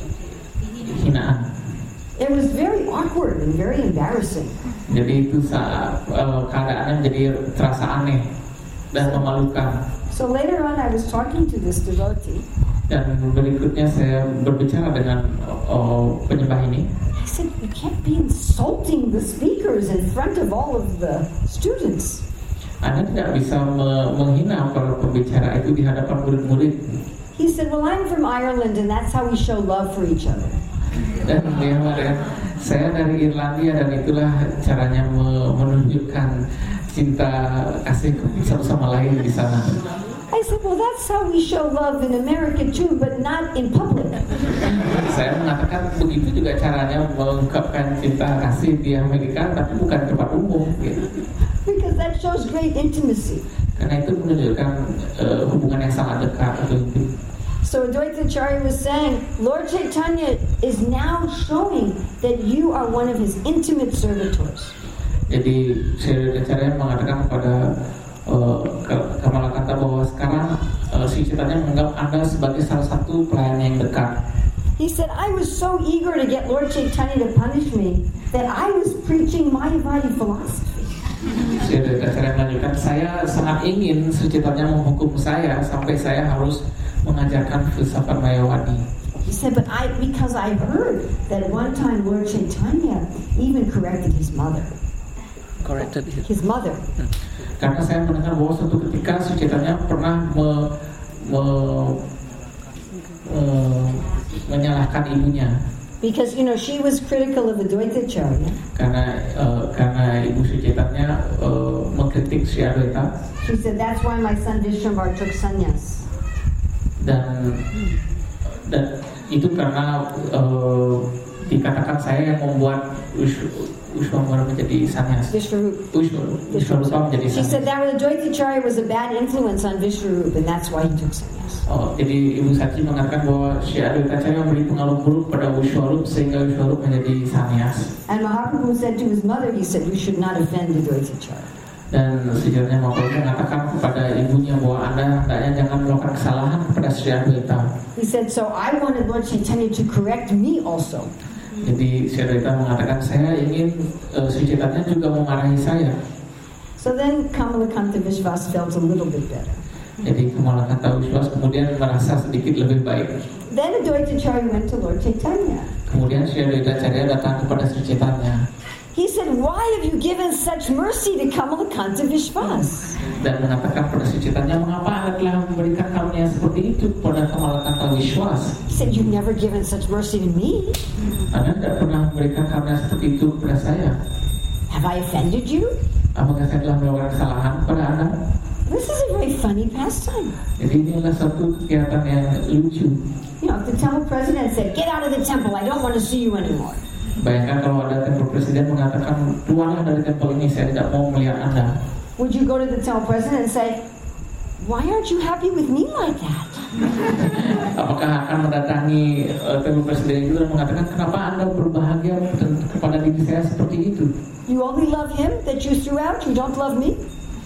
hinaan. It was very awkward and very embarrassing. Jadi itu saat uh, keadaannya menjadi terasa aneh dan memalukan. So later on, I was talking to this devotee. Dan berikutnya saya berbicara dengan uh, penyembah ini. I said, you can't be insulting the speakers in front of all of the students. Anda tidak bisa me- menghina para pembicara itu di hadapan murid-murid. He said, well, I'm from Ireland and that's how we show love for each other. Dan dia mengatakan, saya dari Irlandia dan itulah caranya me- menunjukkan cinta kasih satu sama lain di sana. I said, well, that's how we show love in America too, but not in public. Saya mengatakan begitu juga caranya mengungkapkan cinta kasih di Amerika, tapi bukan di tempat umum. Gitu. Because that shows great intimacy. Karena itu menunjukkan uh, hubungan yang sangat dekat atau intim. So Advaita Acharya was saying, Lord Chaitanya is now showing that you are one of his intimate servitors. Jadi Sri Acharya mengatakan kepada uh, Kamalakanta bahwa sekarang uh, Sri Chaitanya menganggap Anda sebagai salah satu pelayan yang dekat. He said, I was so eager to get Lord Chaitanya to punish me that I was preaching Mayavadi philosophy. Sri Acharya melanjutkan, saya sangat ingin Sri Chaitanya menghukum saya sampai saya harus mengajarkan filsafat Mayavadi. He said, but I, because I heard that one time Lord Chaitanya even corrected his mother. Corrected his, his mother. Karena saya mendengar bahwa suatu ketika Sri Chaitanya pernah me, me, me, menyalahkan ibunya. Because you know she was critical of Advaita Acharya. Karena uh, karena ibu Sri Chaitanya uh, mengkritik Sri Adwaita. She said that's why my son Vishwambar took sannyas. Dan dan itu karena uh, dikatakan saya yang membuat Vishwambar menjadi sannyas. Vishwarupa. Vishwarupa menjadi sannyas. She said that Advaita Acharya was a bad influence on Vishwarupa, and that's why he took sannyas. Oh, jadi Ibu Sachi mengatakan bahwa Sri Adwaita Acharya memberi pengaruh buruk pada Vishwarupa sehingga Vishwarupa menjadi sannyas. And Mahaprabhu said to his mother, he said, you should not offend Advaita Acharya. Dan sejarahnya Mahaprabhu mengatakan kepada ibunya bahwa Anda hendaknya jangan melakukan kesalahan kepada Sri Adwaita. He said, so I wanted Lord Chaitanya to correct me also. Jadi Sri Adwaita mengatakan saya ingin uh, Sri Chaitanya juga memarahi saya. So then Kamalakanta Vishwas felt a little bit better. Jadi Kamalakanta Vishwas kemudian merasa sedikit lebih baik. Then Advaita Acharya went to Lord Chaitanya. Kemudian Sri Adwaita Acharya datang kepada Sri Chaitanya. He said, why have you given such mercy to Kamalakanta Vishwas? Dan mengatakan kepada Sri Chaitanya, mengapa Anda telah memberikan karunia seperti itu kepada Kamalakanta Vishwas? He said, you've never given such mercy to me. Anda tidak pernah memberikan karunia seperti itu kepada saya. Have I offended you? Apakah saya telah melakukan kesalahan kepada Anda? This is a very funny pastime. Jadi ini adalah satu kegiatan yang lucu. You know, if the temple president said, get out of the temple, I don't want to see you anymore. Bayangkan kalau ada temple presiden mengatakan, keluarlah dari temple ini, saya tidak mau melihat Anda. Would you go to the temple president and say, why aren't you happy with me like that? Apakah akan mendatangi uh, temple presiden itu dan mengatakan, kenapa Anda berbahagia kepada diri saya seperti itu? You only love him that you threw out, you don't love me?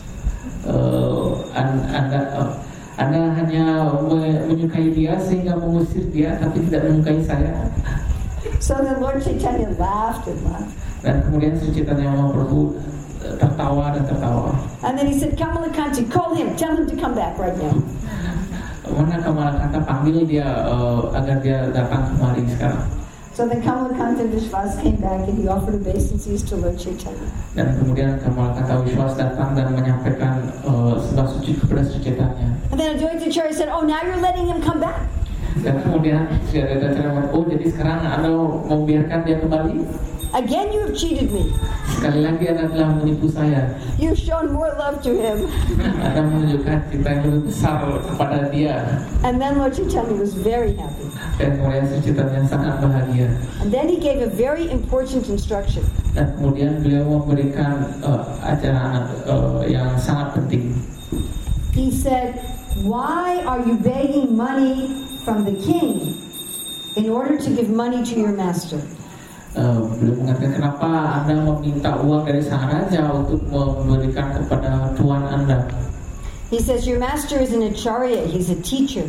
Uh, anda, uh, anda hanya menyukai dia sehingga mengusir dia, tapi tidak menyukai saya. So then Lord Chaitanya laughed and laughed. Dan kemudian Sri Chaitanya Mahaprabhu tertawa dan tertawa. And then he said, Kamalakanta, call him, tell him to come back right now. Mana Kamalakanta, panggil dia uh, agar dia datang kemari sekarang. So then Kamalakanta Vishwas came back and he offered obeisances to Lord Chaitanya. Dan kemudian Kamalakanta Vishwas datang dan menyampaikan uh, sembah suci kepada Sri Chaitanya. And then Advaita Acharya said, oh, now you're letting him come back. Dan kemudian Sri Adwaita Acharya, oh jadi sekarang Anda membiarkan dia kembali? Again you have cheated me. Sekali lagi Anda telah menipu saya. You've shown more love to him. Anda menunjukkan cinta yang lebih besar kepada dia. And then Lord Chaitanya was very happy. Dan kemudian Sri Chaitanya sangat bahagia. And then he gave a very important instruction. Dan kemudian beliau memberikan uh, ajaran uh, yang sangat penting. He said, why are you begging money from the king in order to give money to your master? Uh, beliau mengatakan, kenapa Anda meminta uang dari sang raja untuk memberikan kepada tuan Anda? He says, your master is an acharya, he's a teacher.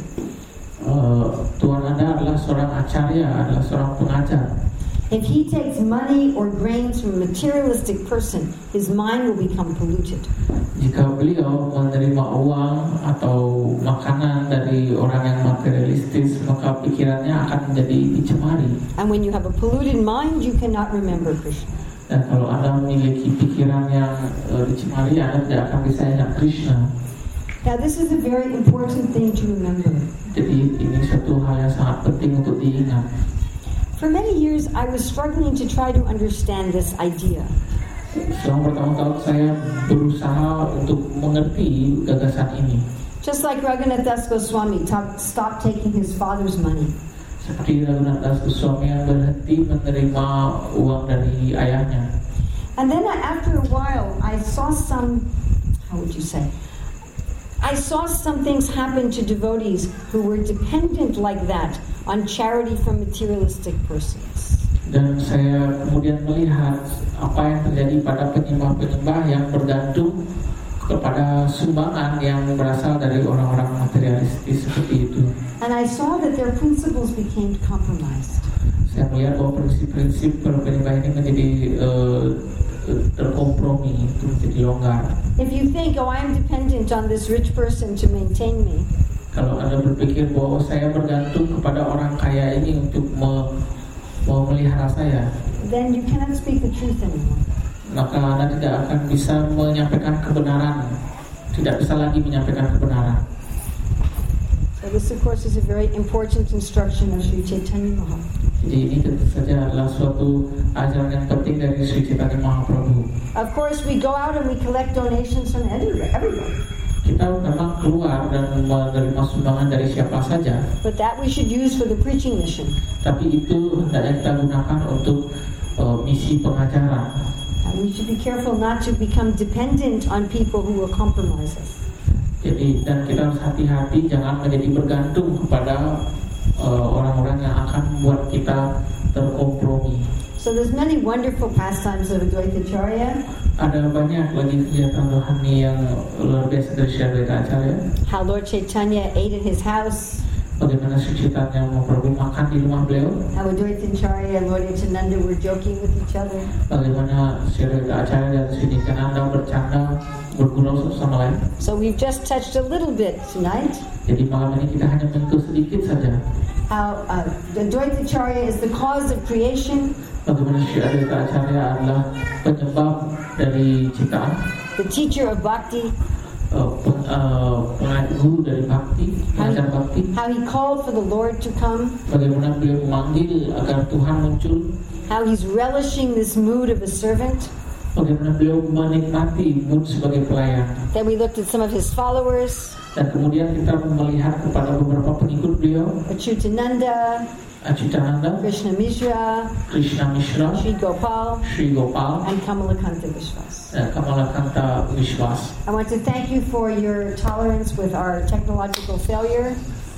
Uh, tuan Anda adalah seorang acarya, adalah seorang pengajar. If he takes money or grains from a materialistic person, his mind will become polluted. Jika beliau menerima uang atau makanan dari orang yang materialistis, maka pikirannya akan menjadi dicemari. And when you have a polluted mind, you cannot remember Krishna. Dan kalau Anda memiliki pikiran yang uh, dicemari, Anda tidak akan bisa ingat Krishna. Now this is a very important thing to remember. Jadi ini suatu hal yang sangat penting untuk diingat. For many years, I was struggling to try to understand this idea. Selama bertahun-tahun saya berusaha untuk mengerti gagasan ini. Just like Raghunath Das Goswami talk, stopped taking his father's money. Seperti Raghunath Das Goswami yang berhenti menerima uang dari ayahnya. And then after a while, I saw some, how would you say? I saw some things happen to devotees who were dependent like that on charity from materialistic persons. Dan saya kemudian melihat apa yang terjadi pada penyembah-penyembah yang bergantung kepada sumbangan yang berasal dari orang-orang materialistis seperti itu. And I saw that their principles became compromised. Saya melihat bahwa prinsip-prinsip penyembah ini menjadi uh, terkompromi, itu menjadi longgar. If you think, oh, I am dependent on this rich person to maintain me. Kalau Anda berpikir bahwa saya bergantung kepada orang kaya ini untuk me- memelihara saya, then you cannot speak the truth anymore. maka Anda tidak akan bisa menyampaikan kebenaran, tidak bisa lagi menyampaikan kebenaran. So this, of course, is a very important instruction of Sri Chaitanya Mahaprabhu. Jadi ini tentu saja adalah suatu ajaran yang penting dari Sri Chaitanya Mahaprabhu. Of course, we go out and we collect donations from everywhere, everyone. Kita memang keluar dan menerima sumbangan dari siapa saja. But that we should use for the preaching mission. Tapi itu hendaknya kita gunakan untuk uh, misi pengajaran. And we should be careful not to become dependent on people who will compromise us. Jadi dan kita harus hati-hati jangan menjadi bergantung kepada uh, orang-orang yang akan membuat kita terkompromi. So there's many wonderful pastimes of Advaita Acharya. Ada banyak lagi kegiatan rohani yang luar biasa dari Sri Adwaita Acharya. How Lord Chaitanya ate at his house. Bagaimana Sri Chaitanya Mahaprabhu makan di rumah beliau. How Advaita Acharya and Lord Nityananda were joking with each other. Bagaimana Sri Adwaita Acharya dan Sri Nityananda bercanda, bergurau satu sama lain. So we've just touched a little bit tonight. Jadi malam ini kita hanya menyentuh sedikit saja. How uh, Advaita Acharya is the cause of creation. Bagaimana Sri Adwaita Acharya adalah penyebab dari ciptaan. The teacher of bhakti. Uh, peng, uh, guru dari bhakti, pengajar bhakti. How he called for the Lord to come. Bagaimana beliau memanggil agar Tuhan muncul. How he's relishing this mood of a servant. Bagaimana beliau menikmati mood sebagai pelayan. Then we looked at some of his followers. Dan kemudian kita melihat kepada beberapa pengikut beliau. Achyutananda, Achyutananda, Krishna Mishra, Krishna Mishra, Sri Gopal, Sri Gopal, and Kamalakanta Vishwas. dan Kamalakanta Vishwas. I want to thank you for your tolerance with our technological failure.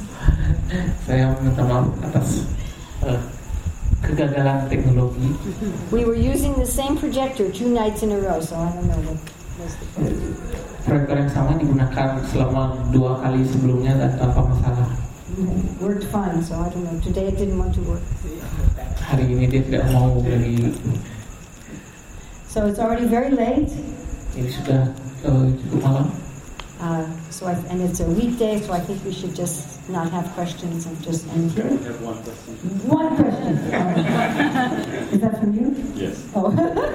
Saya minta maaf atas uh, kegagalan teknologi. We were using the same projector two nights in a row, so I don't know what was the problem. Proyektor yang sama digunakan selama dua kali sebelumnya dan tanpa masalah. It worked fine, so I don't know. Today it didn't want to work. Hari ini dia tidak mau lagi. So it's already very late. Ini sudah uh, cukup malam. Uh, so I, and it's a weekday, so I think we should just not have questions and just end here. I have one question. One question. Is that from you? Yes. Oh.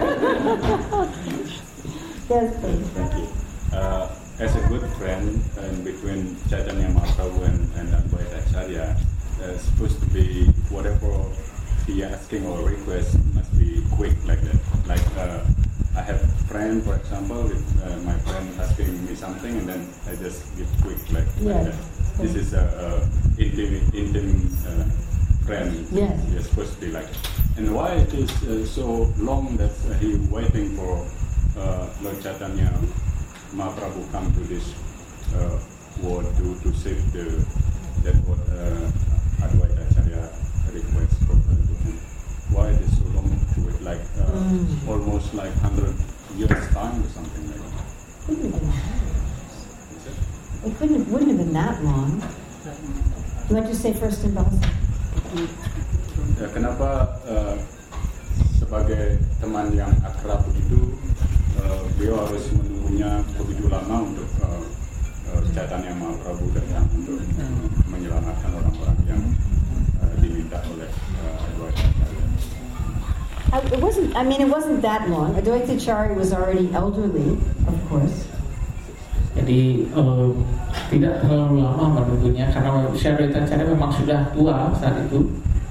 Yes, please. Thank you. Uh, as a good friend in between Chaitanya Mahaprabhu and, and Advaita Acharya, uh, supposed to be whatever he asking or request must be quick like that. Like uh, I have friend, for example, if uh, my friend asking me something and then I just give quick like, Yeah. like that. This is a, a intimate, intimate uh, friend. Yes. You're supposed to be like. And why it is uh, so long that uh, he waiting for uh, Lord Chaitanya Mahaprabhu come to this uh, world to to save the that what uh, Advaita Acharya request from him. Why it is so long to it, like uh, Mm. almost like hundred years time or something like that. Couldn't have been. Is it? It couldn't have, wouldn't have been that long. You want to say first in Bahasa? Ya, kenapa uh, sebagai teman yang akrab begitu uh, beliau harus menunggunya begitu lama untuk uh, uh, Chaitanya Mahaprabhu datang untuk uh, menyelamatkan orang-orang yang uh, diminta oleh uh, Advaita Acharya. I, it wasn't. I mean, it wasn't that long. Advaita Acharya was already elderly, of course. Jadi uh, tidak terlalu lama menunggunya karena Sri Advaita Acharya memang sudah tua saat itu.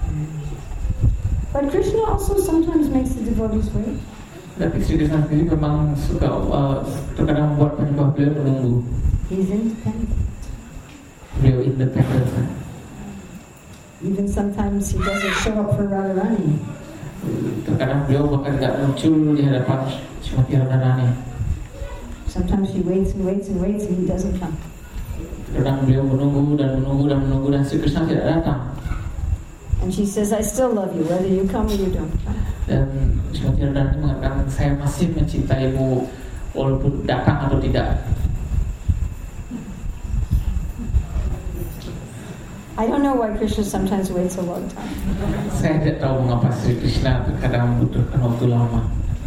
But Krishna also sometimes makes the devotees wait. Tapi Sri Krishna sendiri memang suka uh, terkadang membuat penyembah beliau menunggu. He's independent. Beliau independen. Even sometimes he doesn't show up for Radharani. Terkadang beliau bahkan tidak muncul di hadapan Srimati Radharani. Sometimes she waits and waits and waits and he doesn't come. Terkadang beliau menunggu dan menunggu dan menunggu dan Sri Krishna tidak datang. And she says, I still love you, whether you come or you don't come. Dan Srimati Radharani mengatakan, saya masih mencintaimu walaupun datang atau tidak. I don't know why Krishna sometimes waits a long time. Saya tidak tahu mengapa Sri Krishna terkadang membutuhkan waktu lama.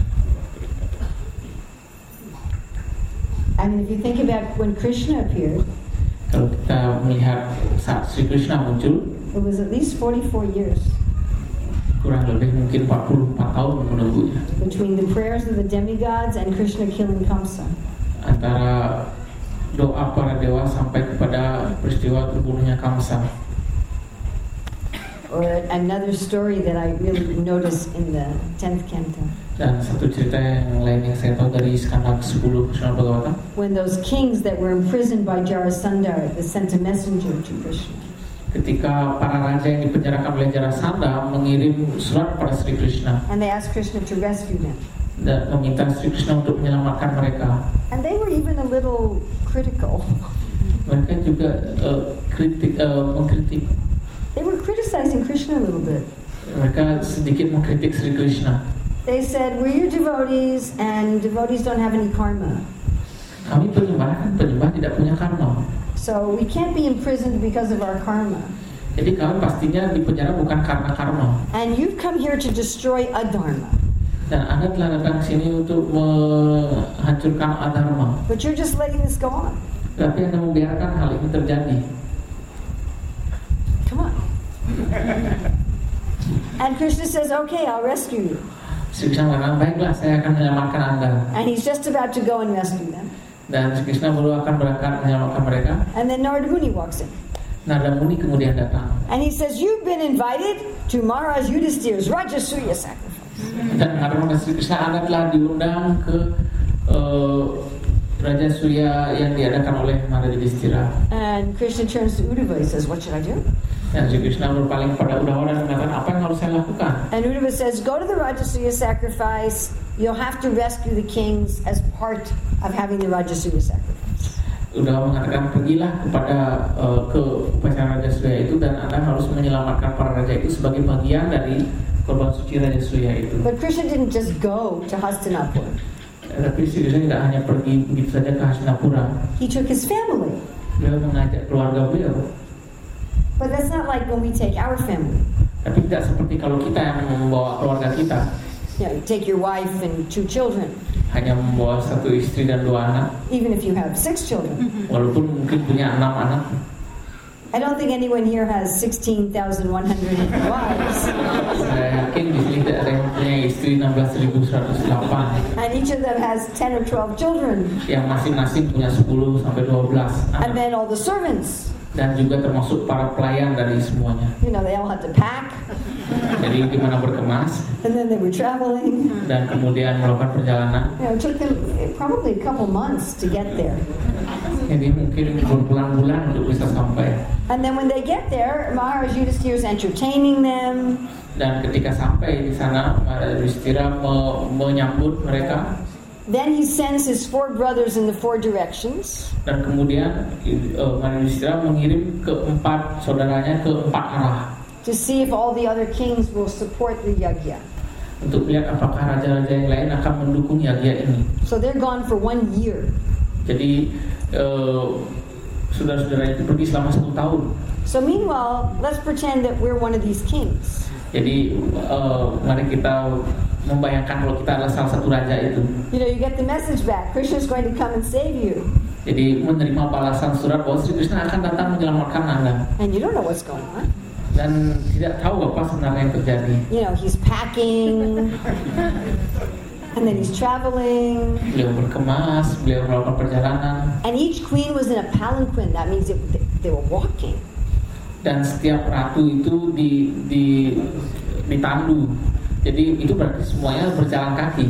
I mean, if you think about when Krishna appeared, Kalau kita melihat saat Sri Krishna muncul, it was at least forty-four years kurang lebih mungkin empat puluh empat tahun menunggunya. between the prayers of the demigods and Krishna killing Kamsa. Antara doa para dewa sampai kepada peristiwa terbunuhnya Kamsa. Or another story that I really noticed in the tenth canto. Dan satu cerita yang lain yang saya tahu dari skandal kesepuluh Srimad Bhagavatam, When those kings that were imprisoned by Jarasandha they sent a messenger to Krishna. ketika para raja yang dipenjarakan oleh Jarasandha mengirim surat kepada Sri Krishna And they asked Krishna to rescue them. dan meminta Sri Krishna untuk menyelamatkan mereka. And they were even a little critical. Mereka juga uh, kritik, uh, mengkritik. They were criticizing Krishna a little bit. Mereka sedikit mengkritik Sri Krishna. They said, we're your devotees and devotees don't have any karma. Kami penyembah kan penyembah tidak punya karma. So we can't be imprisoned because of our karma. Jadi kami pastinya dipenjara bukan karena karma. And you've come here to destroy adharma. Dan Anda telah datang sini untuk menghancurkan adharma. But you're just letting this go on. Tapi Anda membiarkan hal ini terjadi. Come on. And Krishna says, okay, I'll rescue you. Sri Krishna mengatakan, baiklah saya akan menyelamatkan Anda. And he's just about to go and rescue them. Dan Sri Krishna baru akan berangkat menyelamatkan mereka. And then Narada Muni walks in. Narada Muni kemudian datang. And he says, you've been invited to Maharaj Yudhishthira's Rajasuya sacrifice. Dan Narada Muni Sri Krishna, Anda telah diundang ke uh, Raja Surya yang diadakan oleh Maharaja Yudhishthira. And Krishna turns to Uddhava. He says, what should I do? Dan Sri Krishna berpaling kepada Uddhava dan mengatakan, apa yang harus saya lakukan? And Uddhava says, go to the Rajasuya sacrifice. You'll have to rescue the kings as part of having the Rajasuya sacrifice. Uddhava mengatakan, pergilah kepada uh, ke upacara Raja Surya itu dan Anda harus menyelamatkan para raja itu sebagai bagian dari korban suci Raja Surya itu. But Krishna didn't just go to Hastinapur. Tapi Sri Krishna tidak hanya pergi begitu saja ke Hastinapura. He took his family. Beliau mengajak keluarga beliau. But that's not like when we take our family. Tapi tidak seperti kalau kita yang membawa keluarga kita. You know, you take your wife and two children. Hanya membawa satu istri dan dua anak. Even if you have six children. Walaupun mungkin punya enam anak. I don't think anyone here has sixteen thousand one hundred wives. Saya yakin di sini tidak ada yang punya istri enam belas ribu seratus delapan. And each of them has ten or twelve children. Yang masing-masing punya sepuluh sampai dua belas And anak. then all the servants. dan juga termasuk para pelayan dari semuanya. You know, they all had to pack. Jadi gimana berkemas. And then they were traveling. Dan kemudian melakukan perjalanan. You know, it took them probably a couple months to get there. Jadi mungkin berbulan-bulan untuk bisa sampai. And then when they get there, Maharaj Yudhishthira is entertaining them. Dan ketika sampai di sana, Maharaj Yudhishthira me- menyambut mereka. Then he sends his four brothers in the four directions. Dan kemudian uh, Maharaj Yudhishthira mengirim keempat saudaranya ke empat arah. To see if all the other kings will support the yajna. Untuk lihat apakah raja-raja yang lain akan mendukung yajna ini. So they're gone for one year. Jadi uh, saudara-saudara itu pergi selama satu tahun. So meanwhile, let's pretend that we're one of these kings. Jadi uh, mari kita membayangkan kalau kita adalah salah satu raja itu. You know, you get the message back. Krishna's going to come and save you. Jadi menerima balasan surat bahwa Sri Krishna akan datang menyelamatkan Anda. And you don't know what's going on. Dan tidak tahu apa sebenarnya yang terjadi. You know, he's packing. And then he's traveling. Beliau berkemas, beliau melakukan perjalanan. And each queen was in a palanquin. That means it, they were walking. Dan setiap ratu itu di di ditandu. Jadi itu berarti semuanya berjalan kaki.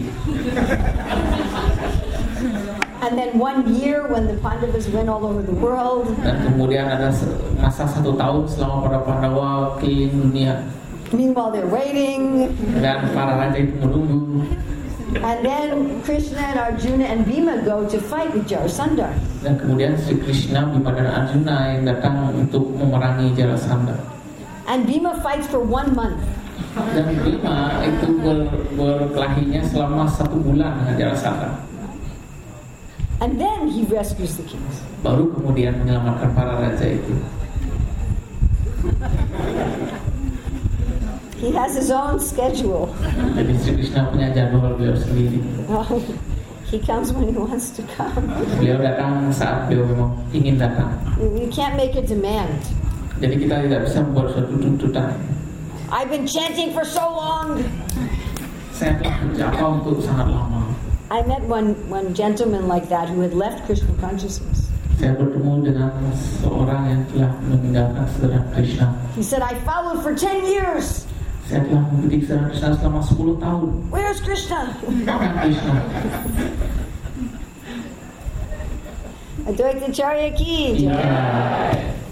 And then one year when the Pandavas went all over the world. Dan kemudian ada masa satu tahun selama para Pandawa keliling dunia. Meanwhile they're waiting. Dan para raja itu menunggu. And then Krishna and Arjuna and Bhima go to fight with Jarasandha. Dan kemudian Sri Krishna, Bima dan Arjuna yang datang untuk memerangi Jarasandha. And Bhima fights for one month. Dan Bima itu ber, berkelahinya selama satu bulan dengan Jarasandha. And then he rescues the kings. Baru kemudian menyelamatkan para raja itu. He has his own schedule. Jadi Sri Krishna punya jadwal beliau sendiri. He comes when he wants to come. Beliau datang saat beliau memang ingin datang. You can't make a demand. Jadi kita tidak bisa membuat suatu tuntutan. I've been chanting for so long. Saya telah menjapa untuk sangat lama. I met one one gentleman like that who had left Krishna consciousness. Saya bertemu dengan seorang yang telah meninggalkan saudara Krishna. He said, I followed for ten years. Saya telah mengikuti saudara Krishna selama sepuluh tahun. Where's Krishna? Mana Krishna? Advaita Acharya ki jai.